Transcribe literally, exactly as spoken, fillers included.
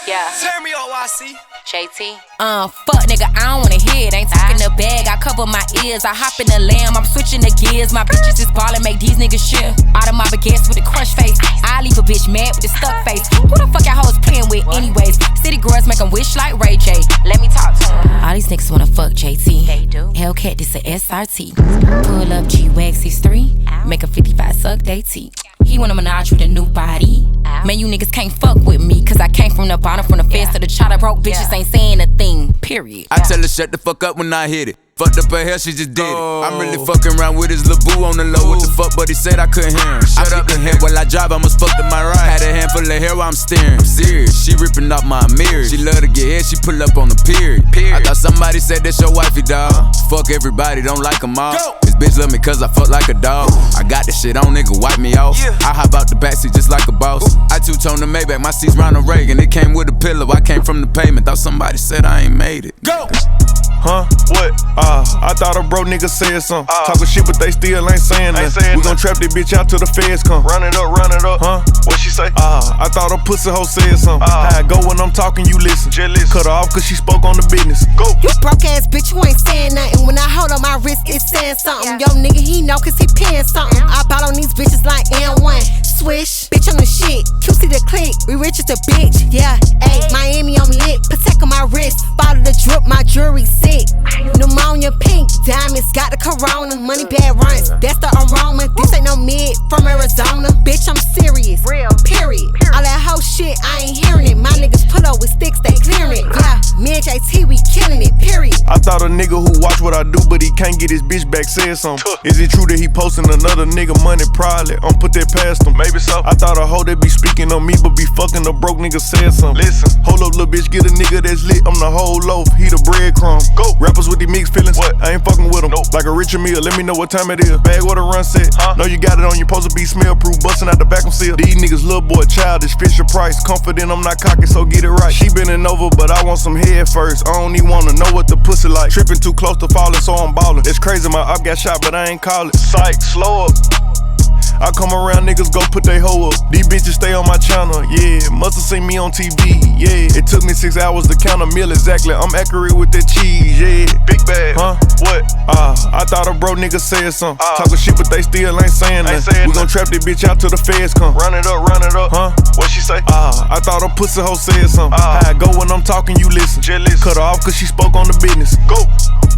Yeah. Turn me on, Y C. J T. Uh, fuck nigga, I don't wanna hear it. Ain't talking the bag, I cover my ears. I hop in the lamb, I'm switching the gears. My bitches is ballin', make these niggas shit. Out of my baguettes with a crush face. I leave a bitch mad with a stuck face. Who the fuck y'all hoes playing with anyways? City girls make them wish like Ray J. Let me talk to him. All these niggas wanna fuck J T. They do. Hellcat, this a S R T. Pull up G-Wag six three. Make a fifty-five suck they teeth. He wanna menage with a new body. Man, you niggas can't fuck with me, cause I came from the bottom, from the fence to the chopper. Broke bitches ain't saying a thing, period. I tell her shut the fuck up when I hit it. Fucked up her hair, she just did it. I'm really fucking around with his lil' boo on the low. What the fuck, but he said I couldn't hear him. Shut up the head while I drive, I must fuck to my right. Had a handful of hair while I'm steering. I'm serious, she ripping off my mirrors. She love to get hit, she pull up on the period. I thought somebody said that's your wifey, dawg. Fuck everybody, don't like them all. This bitch love me cause I fuck like a dog. I got this shit on, nigga, wipe me off. I hop out the backseat just like a boss. I two-tone the Maybach, my seat's Ronald Reagan. It came with a pillow, I came from the pavement. Thought somebody said I ain't made it. Go! Huh? What? Uh, I thought a bro nigga said something. Uh, Talking shit, but they still ain't saying nothing. We gon' trap this bitch out till the feds come. Run it up, run it up. Huh? What she say? Uh, I thought a pussy hoe said something. Uh, How I go when I'm talking, you listen. Jealous. Cut her off cause she spoke on the business. Go. You broke ass bitch, you ain't saying nothing. When I hold on my wrist, it's saying something. Yo, nigga, he know cause he paying something. I bought on these bitches like N one. Swish, bitch on the shit. Q C the click, we rich as a bitch. Yeah, ayy, Miami on lit. Protect on my wrist. Bottle the drip, my jewelry sick. Pneumonia pink, diamonds, got the corona. Money bad runs, that's the aroma. This ain't no mid from Arizona. Bitch, I'm serious, real, period. All that whole shit, I ain't hearing it. My niggas pull up with sticks, they clearing it. Yeah, me and J T, we killing it, period. I thought a nigga who watch what I do, but he can't get his bitch back said something. Is it true that he posting another nigga money? Probably, I'm put that past him. Maybe so. I thought a hoe that be speaking on me, but be fucking a broke nigga said something. Listen, hold up, little bitch, get a nigga that's lit. I'm the whole loaf, he the breadcrumb. Go. Rappers with the mixed feelings, what? I ain't fucking with them. Nope. Like a Richard Mille, let me know what time it is. Bag what a run set. Huh? Know you got it on, you supposed to be smell proof, busting out the vacuum seal. These niggas little boy childish, Fisher Price. Confident I'm not cocky, so get it right. She bending over, but I want some head first. I don't even wanna know what the pussy like. Tripping too close to falling, so I'm ballin'. It's crazy, my up got shot, but I ain't call it. Psych, slow up. I come around, niggas go put they hoe up. These bitches stay on my channel, yeah. Musta seen me on T V, yeah. It took me six hours to count a meal exactly. I'm accurate with that cheese, yeah. Big bag, huh? What? Uh, I thought a bro nigga said something. Uh, Talking shit, but they still ain't saying nothing. We gon' trap this bitch out till the feds come. Run it up, run it up. Huh? What she say? Uh, I thought a pussy hoe said something. Uh, How I go when I'm talking, you listen. Jealous. Cut her off cause she spoke on the business. Go.